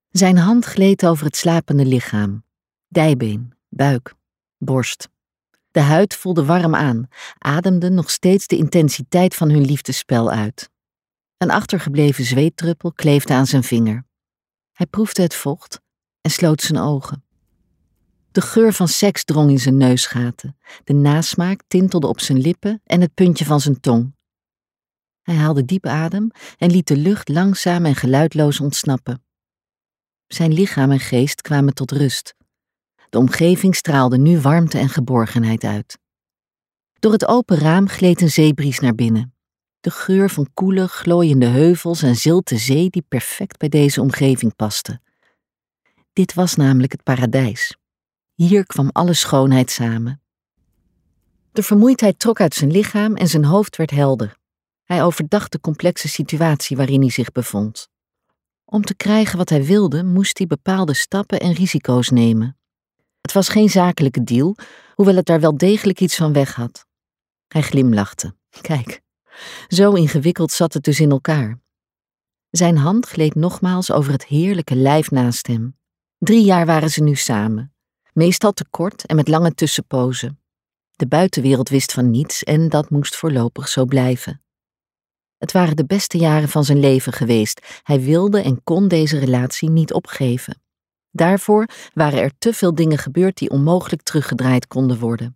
Zijn hand gleed over het slapende lichaam. Dijbeen, buik, borst. De huid voelde warm aan, ademde nog steeds de intensiteit van hun liefdesspel uit. Een achtergebleven zweetdruppel kleefde aan zijn vinger. Hij proefde het vocht en sloot zijn ogen. De geur van seks drong in zijn neusgaten, de nasmaak tintelde op zijn lippen en het puntje van zijn tong. Hij haalde diep adem en liet de lucht langzaam en geluidloos ontsnappen. Zijn lichaam en geest kwamen tot rust. De omgeving straalde nu warmte en geborgenheid uit. Door het open raam gleed een zeebries naar binnen. De geur van koele, glooiende heuvels en zilte zee die perfect bij deze omgeving paste. Dit was namelijk het paradijs. Hier kwam alle schoonheid samen. De vermoeidheid trok uit zijn lichaam en zijn hoofd werd helder. Hij overdacht de complexe situatie waarin hij zich bevond. Om te krijgen wat hij wilde, moest hij bepaalde stappen en risico's nemen. Het was geen zakelijke deal, hoewel het daar wel degelijk iets van weg had. Hij glimlachte. Kijk, zo ingewikkeld zat het dus in elkaar. Zijn hand gleed nogmaals over het heerlijke lijf naast hem. 3 jaar waren ze nu samen. Meestal te kort en met lange tussenpozen. De buitenwereld wist van niets en dat moest voorlopig zo blijven. Het waren de beste jaren van zijn leven geweest. Hij wilde en kon deze relatie niet opgeven. Daarvoor waren er te veel dingen gebeurd die onmogelijk teruggedraaid konden worden.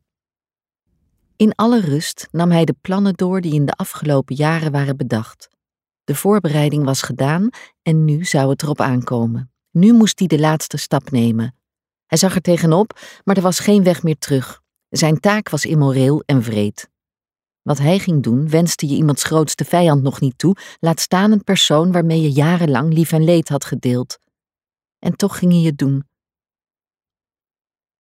In alle rust nam hij de plannen door die in de afgelopen jaren waren bedacht. De voorbereiding was gedaan en nu zou het erop aankomen. Nu moest hij de laatste stap nemen. Hij zag er tegenop, maar er was geen weg meer terug. Zijn taak was immoreel en wreed. Wat hij ging doen, wenste je iemands grootste vijand nog niet toe, laat staan een persoon waarmee je jarenlang lief en leed had gedeeld. En toch ging hij het doen,